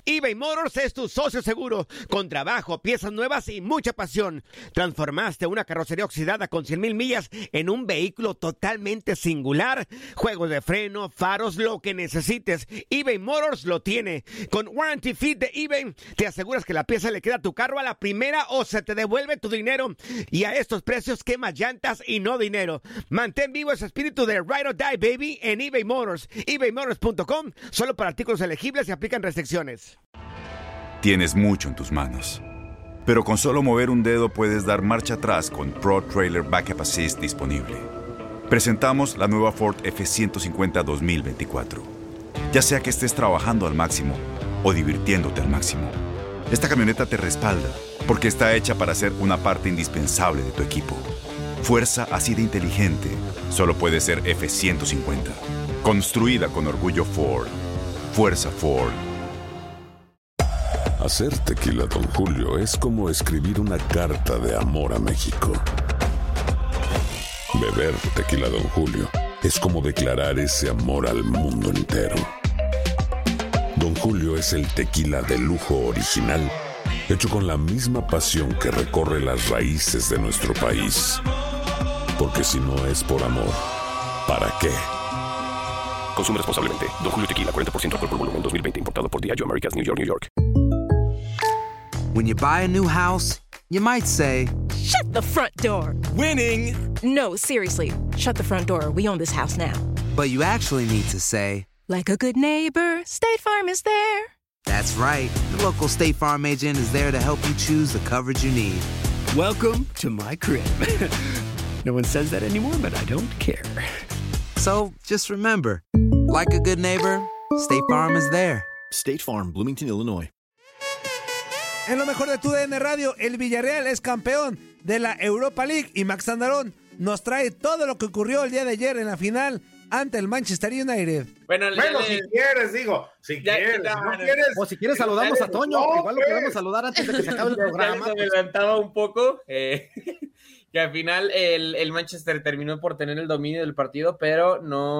eBay Motors es tu socio seguro. Con trabajo, piezas nuevas y mucha pasión. Transformaste una carrocería oxidada con 100,000 millas en un vehículo totalmente singular. Juegos de freno, faros, lo que necesites, eBay Motors lo tiene. Con Warranty Fit de eBay, te aseguras que la pieza le queda a tu carro a la primera o se te devuelve tu dinero. Y a estos precios, quemas llantas y no dinero. Mantén vivo ese espíritu de Ride or Die, baby, en eBay Motors. ebaymotors.com, solo para artículos elegibles y aplican restricciones. Tienes mucho en tus manos, pero con solo mover un dedo puedes dar marcha atrás con Pro Trailer Backup Assist disponible. Presentamos la nueva Ford F-150 2024. Ya sea que estés trabajando al máximo o divirtiéndote al máximo, esta camioneta te respalda porque está hecha para ser una parte indispensable de tu equipo. Fuerza así de inteligente solo puede ser F-150. Construida con orgullo Ford. Fuerza Ford. Hacer tequila Don Julio es como escribir una carta de amor a México. Beber tequila Don Julio es como declarar ese amor al mundo entero. Don Julio es el tequila de lujo original, hecho con la misma pasión que recorre las raíces de nuestro país. Porque si no es por amor, ¿para qué? Consume responsablemente. Don Julio Tequila, 40% alcohol por volumen, 2020. Importado por Diageo Americas, New York, New York. When you buy a new house, you might say, "Shut the front door." Winning. No, seriously. Shut the front door. We own this house now. But you actually need to say, like a good neighbor, State Farm is there. That's right. The local State Farm agent is there to help you choose the coverage you need. Welcome to my crib. No one says that anymore, but I don't care. So just remember, like a good neighbor, State Farm is there. State Farm, Bloomington, Illinois. En lo mejor de tu DN Radio, el Villarreal es campeón de la Europa League y Max Andarón nos trae todo lo que ocurrió el día de ayer en la final ante el Manchester United. Bueno, si quieres, digo, si quieres, no quieres. O si quieres saludamos a Toño, igual lo podemos saludar antes de que se acabe el programa. Se adelantaba un poco, que al final el Manchester terminó por tener el dominio del partido, pero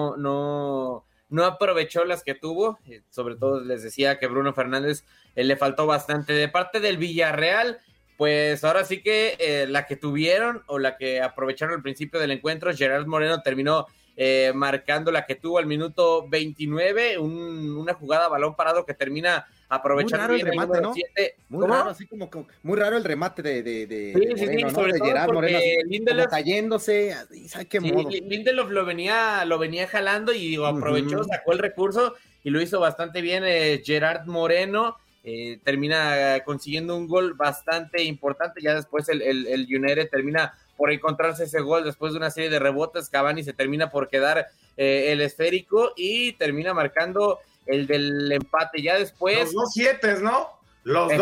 no aprovechó las que tuvo. Sobre todo les decía que Bruno Fernández le faltó bastante. De parte del Villarreal, pues ahora sí que la que tuvieron o la que aprovecharon al principio del encuentro, Gerard Moreno terminó marcando la que tuvo al minuto 29, una jugada a balón parado que termina aprovechando muy raro el remate, ¿no? 7. Muy raro, así como muy raro el remate de Moreno, ¿no? Sobre de todo Gerard Moreno, así, Lindelof, como cayéndose, ¿sabes qué modo? Lindelof lo venía jalando y aprovechó, sacó el recurso y lo hizo bastante bien Gerard Moreno. Termina consiguiendo un gol bastante importante. Ya después el United termina por encontrarse ese gol después de una serie de rebotes. Cavani se termina por quedar el esférico y termina marcando el del empate. Ya después los 2-7, ¿no? Los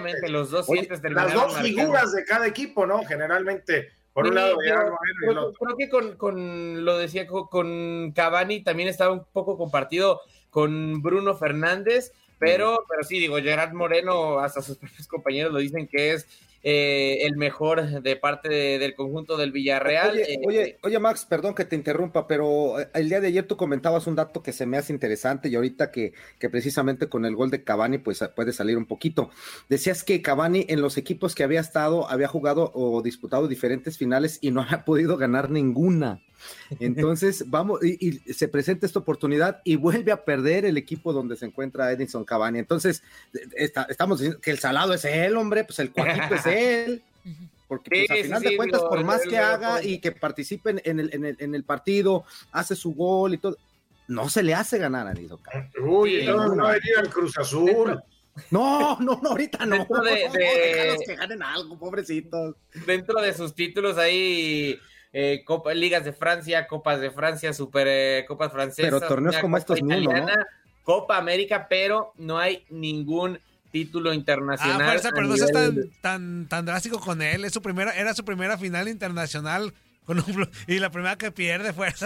2-7 terminaron. Las dos figuras de cada equipo, ¿no? Generalmente, por un lado Gerard Moreno y el otro. Creo que con lo decía, con Cavani también estaba un poco compartido con Bruno Fernández. Pero sí, digo, Gerard Moreno, hasta sus propios compañeros lo dicen que es el mejor de parte del conjunto del Villarreal. Oye, Max, perdón que te interrumpa, pero el día de ayer tú comentabas un dato que se me hace interesante y ahorita que precisamente con el gol de Cavani pues puede salir un poquito. Decías que Cavani en los equipos que había estado, había jugado o disputado diferentes finales y no había podido ganar ninguna. Entonces vamos, y se presenta esta oportunidad y vuelve a perder el equipo donde se encuentra Edinson Cavani. Entonces estamos diciendo que el salado es él, hombre, pues el cuajito es él, porque pues, a final de cuentas, por más que haga y que participe en el partido, hace su gol y todo, no se le hace ganar a Edinson Cavani. Uy, no va a venir al Cruz Azul. No, ahorita no. Déjalos que ganen algo, pobrecitos. Dentro de sus títulos hay ligas de Francia, Copas de Francia, Copas francesas. Pero torneos como estos no, ¿no? Copa América, pero no hay ningún título internacional. Pero no seas tan drástico con él. Era su primera final internacional y la primera que pierde fuerza.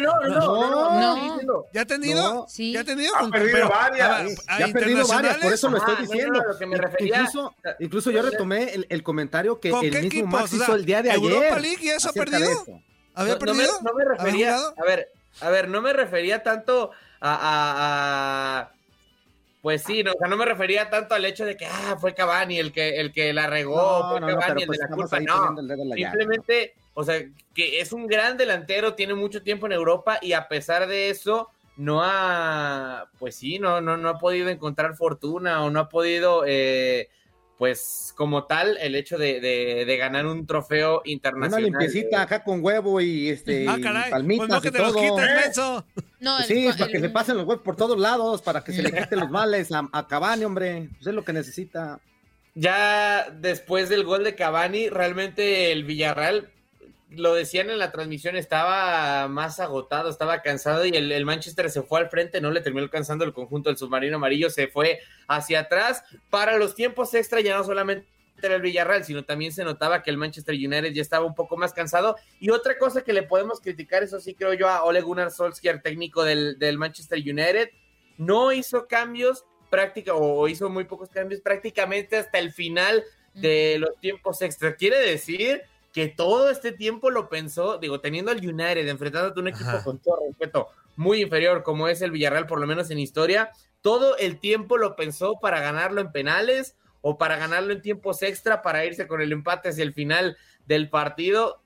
No. ¿Ya ha tenido? No. Sí. ¿Ya ha tenido? Ha perdido varias. Ya ha perdido varias, por eso lo estoy diciendo. Lo que me refería, incluso yo retomé el comentario que el mismo equipos? Max hizo el día de ayer. ¿Europa League y eso ha perdido? ¿Había perdido? No me refería, a ver, no me refería tanto Pues sí, no, o sea, no me refería tanto al hecho de que fue Cavani el que la regó, fue Cavani el de la culpa, no, simplemente, o sea, que es un gran delantero, tiene mucho tiempo en Europa y a pesar de eso, no ha podido encontrar fortuna o no ha podido, pues como tal, el hecho de ganar un trofeo internacional. Una limpiecita acá con huevo y caray, palmitas pues no que y te todo. los quites, menso. No, Sí, para que se pasen los huevos por todos lados, para que se le quiten los males a Cavani, hombre. Pues es lo que necesita. Ya después del gol de Cavani, realmente el Villarreal, lo decían en la transmisión, estaba más agotado, estaba cansado y el Manchester se fue al frente, no le terminó alcanzando el conjunto del submarino amarillo, se fue hacia atrás. Para los tiempos extra ya no solamente era el Villarreal, sino también se notaba que el Manchester United ya estaba un poco más cansado. Y otra cosa que le podemos criticar, eso sí creo yo, a Ole Gunnar Solskjaer, técnico del Manchester United, no hizo cambios o hizo muy pocos cambios prácticamente hasta el final de los tiempos extra. Quiere decir que todo este tiempo lo pensó, teniendo al United, enfrentándote a un equipo con todo respeto, muy inferior como es el Villarreal, por lo menos en historia, todo el tiempo lo pensó para ganarlo en penales o para ganarlo en tiempos extra, para irse con el empate hacia el final del partido.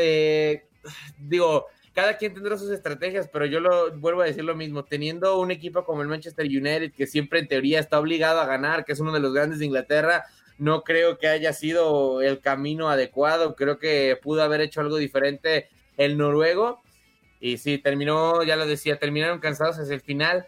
Cada quien tendrá sus estrategias, pero yo vuelvo a decir lo mismo, teniendo un equipo como el Manchester United, que siempre en teoría está obligado a ganar, que es uno de los grandes de Inglaterra, no creo que haya sido el camino adecuado. Creo que pudo haber hecho algo diferente el noruego. Y sí, terminaron cansados hacia el final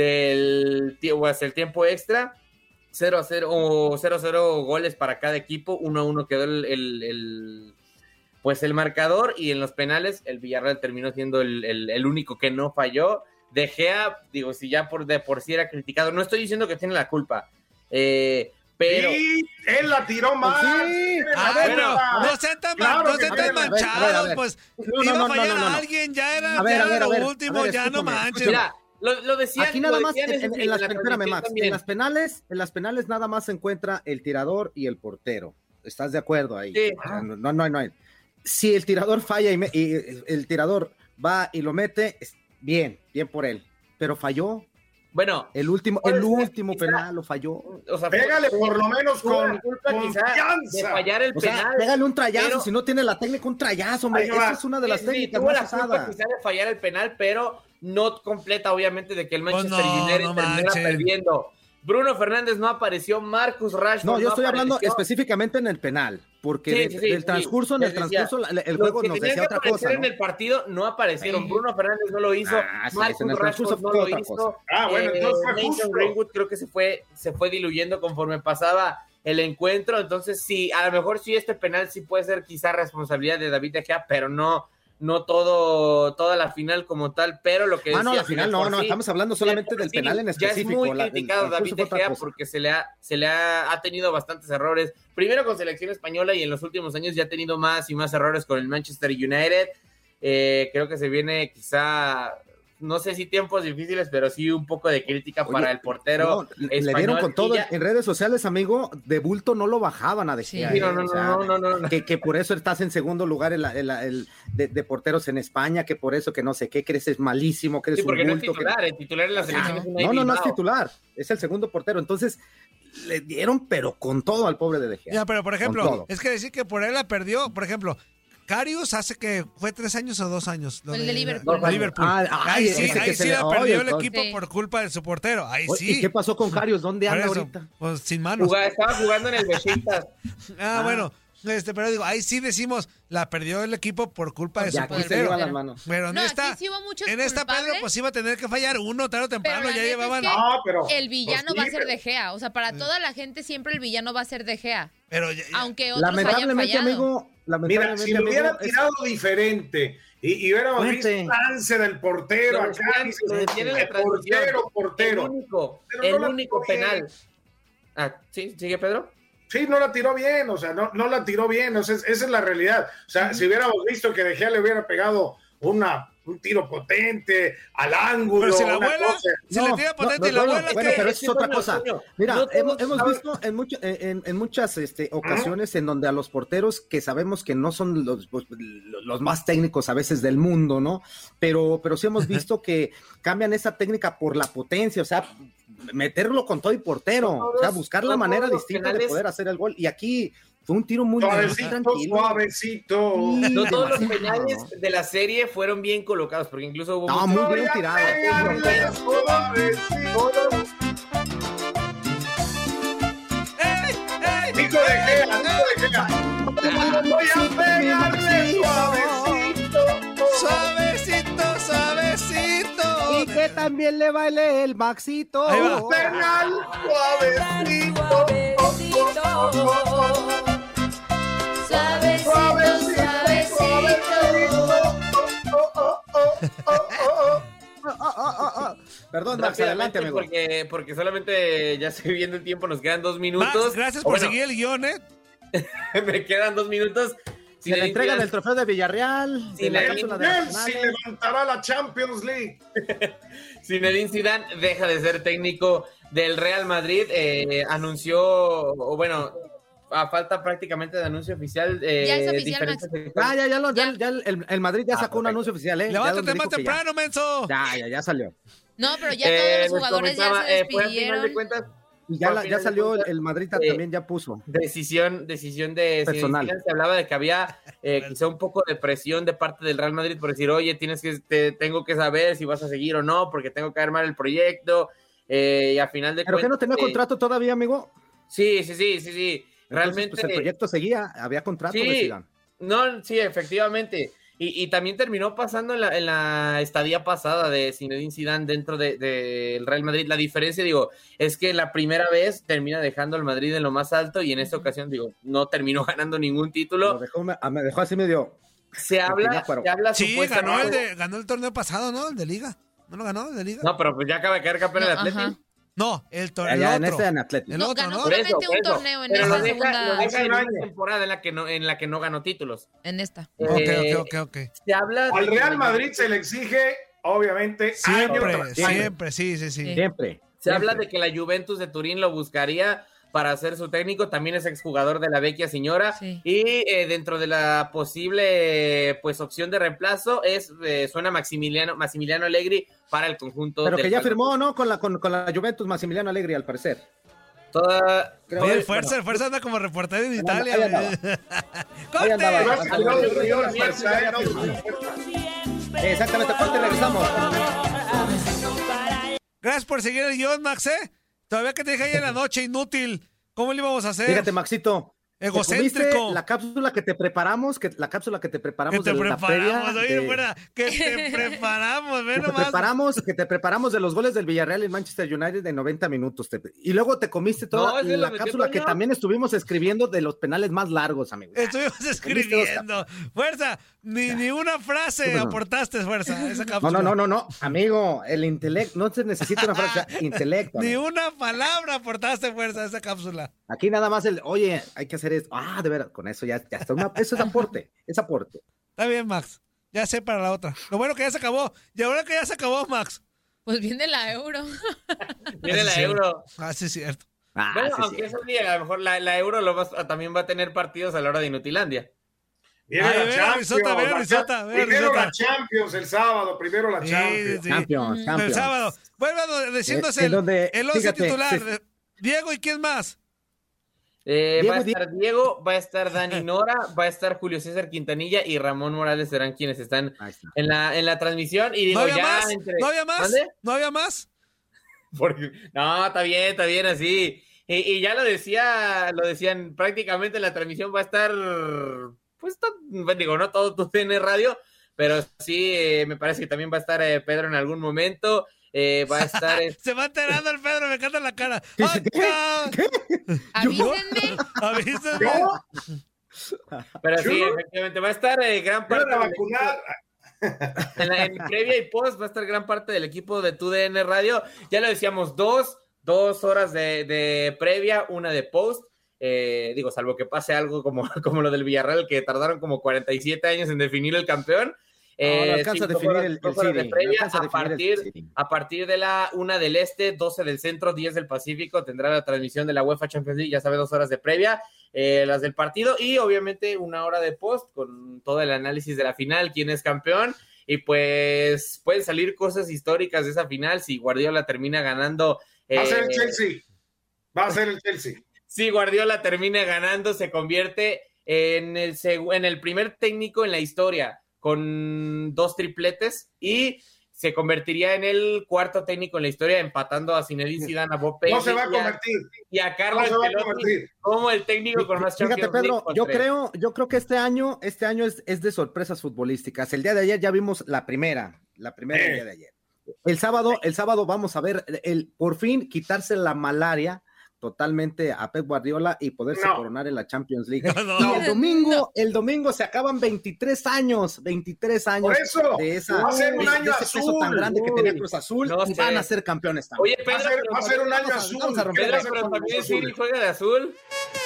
hacia el tiempo extra. 0-0 o 0-0 goles para cada equipo. 1-1 quedó el marcador. Y en los penales, el Villarreal terminó siendo el único que no falló. De Gea, si ya de por sí era criticado, no estoy diciendo que tiene la culpa. Pero sí, él la tiró mal. Sí. A ver, no sean tan manchados, pues iba a fallar a alguien, ya era lo último, ya no manches. Mira, lo decían. Aquí nada más, en las penales nada más se encuentra el tirador y el portero. ¿Estás de acuerdo ahí? Sí. O sea, no hay. Si el tirador falla y el tirador va y lo mete, bien por él. Pero falló. Bueno, el último penal lo falló. O sea, pégale por lo menos con confianza de fallar el penal. Pégale un trayazo, si no tiene la técnica, un trayazo, hombre. Esa es una de las técnicas más usadas. Quizá de fallar el penal, pero no completa, obviamente, de que el Manchester United termina perdiendo. Bruno Fernández no apareció, Marcus Rashford no, yo estoy hablando específicamente en el penal, porque el transcurso el juego nos decía otra cosa, ¿no? En el partido no aparecieron, Bruno Fernández no lo hizo, Marcus Rashford no lo hizo, Mason Greenwood creo que se fue diluyendo conforme pasaba el encuentro. Entonces sí, a lo mejor sí este penal sí puede ser quizá responsabilidad de David De Gea, pero no toda la final como tal, pero lo que decía, la final no, estamos hablando solamente del penal en específico. Ya es muy criticado David De Gea porque se le ha tenido bastantes errores, primero con selección española y en los últimos años ya ha tenido más y más errores con el Manchester United. Creo que se viene quizá, no sé si tiempos difíciles, pero sí un poco de crítica para el portero español. Le dieron con todo en redes sociales, amigo, de bulto no lo bajaban a decir. Sí, no. Que por eso estás en segundo lugar de porteros en España, que por eso que no sé qué, que eres malísimo, que eres un bulto. No es titular, el titular en la selección es no es titular, es el segundo portero, entonces le dieron pero con todo al pobre de Gea. Ya, pero por ejemplo, es que decir que por él la perdió, por ejemplo, Karius hace que fue 3 años o 2 años. El de Liverpool. Ahí sí la perdió el equipo por culpa de su portero. Ahí sí. ¿Y qué pasó con Karius? ¿Dónde anda ahorita? Pues sin manos. Estaba jugando en el Besiktas. Bueno. Pero digo, ahí sí decimos, la perdió el equipo por culpa de su portero. Pero en esta, Pedro, pues iba a tener que fallar uno tarde o temprano, ya llevaban. El villano va a ser De Gea. O sea, para toda la gente siempre el villano va a ser De Gea. Pero aunque otros hayan fallado. Mira, si lo hubiera tirado diferente y hubiéramos visto el lance del portero acá, portero. El único penal. ¿Sí? ¿Sigue Pedro? Sí, no la tiró bien, o sea, no la tiró bien, o sea, esa es la realidad. O sea, si hubiéramos visto que De Gea le hubiera pegado un tiro potente al ángulo. Pero si la abuela, si le tira potente y la abuela. Bueno, pero eso es otra cosa. Mira, hemos visto en muchas ocasiones en donde a los porteros que sabemos que no son los más técnicos a veces del mundo, ¿no? Pero sí hemos visto que cambian esa técnica por la potencia, o sea, meterlo con todo y portero, o sea, buscar la manera distinta de poder hacer el gol. Y aquí fue un tiro muy tranquilo. Suavecito. No todos los penales de la serie fueron bien colocados, porque incluso hubo muy bien tirados. Nico de Gea. Voy a pegarle suavecito. Y que también le baile el Maxito. Un penal suavecito. Perdón, Max, adelante, amigo. Porque solamente ya estoy viendo el tiempo, nos quedan 2 minutos. Max, gracias por seguir el guión, Me quedan 2 minutos. Se le entregan el trofeo de Villarreal. Si levantará la Champions League. Zinedine Zidane deja de ser técnico del Real Madrid. Anunció, a falta prácticamente de anuncio oficial. Ya es oficial, Max. Ya el Madrid ya sacó un anuncio oficial, Levántate más temprano, menso. Ya salió. No, pero ya todos los jugadores ya se despidieron. Y ya salió el Madrid también, ya puso. Decisión de personal. Se hablaba de que había quizá un poco de presión de parte del Real Madrid por decir, oye, tengo que saber si vas a seguir o no, porque tengo que armar el proyecto. Y al final de ¿Pero que no tenía contrato todavía, amigo? Sí. Realmente. Entonces, el proyecto seguía, había contrato de Zidane. No, sí, efectivamente. Y también terminó pasando en la estadía pasada de Zinedine Zidane dentro del Real Madrid. La diferencia, es que la primera vez termina dejando al Madrid en lo más alto y en esta ocasión, no terminó ganando ningún título. Me dejó así medio... Se habla sí, ganó el torneo pasado, ¿no? El de Liga. ¿No lo ganó el de Liga? No, pero pues ya acaba de caer campeón el Atlético. No, el otro. En el otro, ganó ¿no? solamente un torneo en esa segunda. En una temporada en la que no ganó títulos. En esta. Ok. Se habla al Real Madrid se le exige, obviamente, siempre, sí. Siempre. Se habla de que la Juventus de Turín lo buscaría para ser su técnico, también es exjugador de la Vecchia Signora, y dentro de la posible opción de reemplazo suena Massimiliano Allegri para el conjunto. Pero que ya firmó, ¿no? Con la Juventus, Massimiliano Allegri, al parecer. Fuerza anda como reportero en Italia. Exactamente, corte, regresamos. Gracias por seguir el guión, Max, Todavía que te dije ahí en la noche, inútil. ¿Cómo le íbamos a hacer? Fíjate, Maxito. Egocéntrico. La cápsula que te preparamos, de la feria. Que te preparamos, que te preparamos de los goles del Villarreal y Manchester United de 90 minutos. Y luego te comiste toda la cápsula que también estuvimos escribiendo de los penales más largos, amigo. Estuvimos escribiendo. Fuerza, ni una frase aportaste, Fuerza, esa cápsula. No, amigo, el intelecto, no se necesita una frase, intelecto. Ni una palabra aportaste, Fuerza, esa cápsula. Aquí nada más oye, hay que hacer esto. De veras, con eso ya está. Eso es aporte, Está bien, Max. Ya sé para la otra. Lo bueno que ya se acabó. Y ahora que ya se acabó, Max. Pues viene la Euro. Viene la Euro. Sí, es cierto. Aunque ese día, a lo mejor la Euro también va a tener partidos a la hora de Inutilandia. Viene la Champions. Primero la Champions el sábado, primero la Champions. Champions. El sábado. Vuelvan diciéndose el 11 titular. Sí. Diego, ¿y quién más? Va a estar Diego, va a estar Dani Nora, va a estar Julio César Quintanilla y Ramón Morales serán quienes están en la transmisión. Y digo, ¿No había más? No, está bien así. Y ya lo decían prácticamente en la transmisión, va a estar, no todo tu TN Radio, pero sí, me parece que también va a estar Pedro en algún momento. Va a estar... Se va enterando el Pedro, me encanta la cara. ¿Qué? Avísenme. Pero sí, efectivamente, va a estar gran parte... En previa y post va a estar gran parte del equipo de TUDN Radio. Ya lo decíamos, dos horas de previa, una de post. Salvo que pase algo como lo del Villarreal, que tardaron como 47 años en definir el campeón. No alcanza a definir el de previa, a partir de la 1 del este, 12 del centro, 10 del Pacífico, tendrá la transmisión de la UEFA Champions League, ya sabe, 2 horas de previa, las del partido, y obviamente 1 hora de post, con todo el análisis de la final, quién es campeón, y pues pueden salir cosas históricas de esa final, si Guardiola termina ganando Va a ser el Chelsea. Va a ser el Chelsea. Si Guardiola termina ganando, se convierte en el primer técnico en la historia con 2 tripletes y se convertiría en el 4º técnico en la historia, empatando a Zinedine Zidane, a Bob Paisley. No se va a convertir. Y a Carlo Ancelotti como el técnico con más Champions Fíjate, Pedro, League. yo creo que este año es de sorpresas futbolísticas. El día de ayer ya vimos la primera del día de ayer. El sábado vamos a ver por fin quitarse la malaria totalmente a Pep Guardiola y poderse coronar en la Champions League. Y el domingo se acaban 23 años Por eso, de va a ser un año ese peso tan grande que tenía Cruz Azul y van a ser campeones también. Oye, Pedro, va a ser un año azul. Pedro, pero también Siri juega de azul.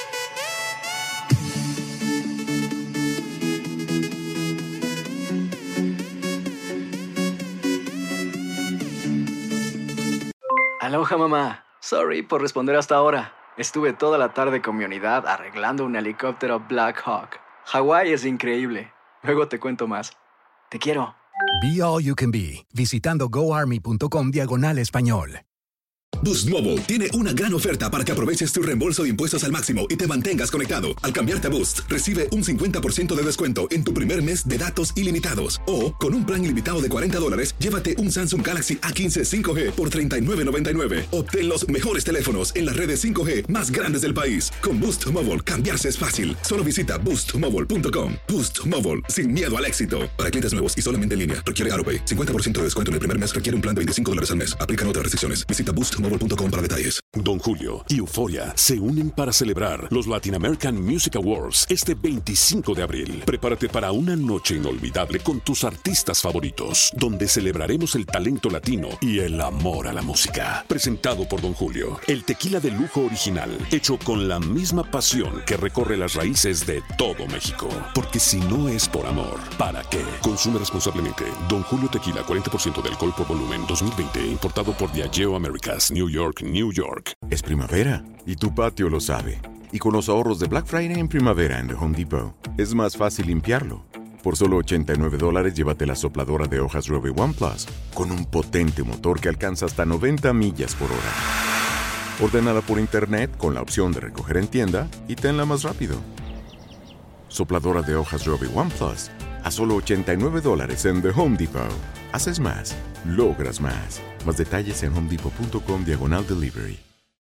Aloha, mamá. Sorry por responder hasta ahora. Estuve toda la tarde con mi unidad arreglando un helicóptero Black Hawk. Hawái es increíble. Luego te cuento más. Te quiero. Be All You Can Be, visitando goarmy.com/español. Boost Mobile tiene una gran oferta para que aproveches tu reembolso de impuestos al máximo y te mantengas conectado. Al cambiarte a Boost, recibe un 50% de descuento en tu primer mes de datos ilimitados. O, con un plan ilimitado de $40, llévate un Samsung Galaxy A15 5G por $39.99. Obtén los mejores teléfonos en las redes 5G más grandes del país. Con Boost Mobile, cambiarse es fácil. Solo visita boostmobile.com. Boost Mobile, sin miedo al éxito. Para clientes nuevos y solamente en línea, requiere AroPay. 50% de descuento en el primer mes requiere un plan de $25 al mes. Aplican otras restricciones. Visita boostmobile.com para detalles. Don Julio y Euforia se unen para celebrar los Latin American Music Awards este 25 de abril. Prepárate para una noche inolvidable con tus artistas favoritos, donde celebraremos el talento latino y el amor a la música. Presentado por Don Julio, el tequila de lujo original, hecho con la misma pasión que recorre las raíces de todo México. Porque si no es por amor, ¿para qué? Consume responsablemente. Don Julio Tequila, 40% de alcohol por volumen, 2020, importado por Diageo Americas, New York, New York. Es primavera y tu patio lo sabe. Y con los ahorros de Black Friday en primavera en The Home Depot, es más fácil limpiarlo. Por solo $89 llévate la sopladora de hojas Robe One Plus con un potente motor que alcanza hasta 90 millas por hora. Ordenada por internet con la opción de recoger en tienda y tenla más rápido. Sopladora de hojas Robe One Plus a solo $89 en The Home Depot. Haces más, logras más. Más detalles en homedepot.com/delivery.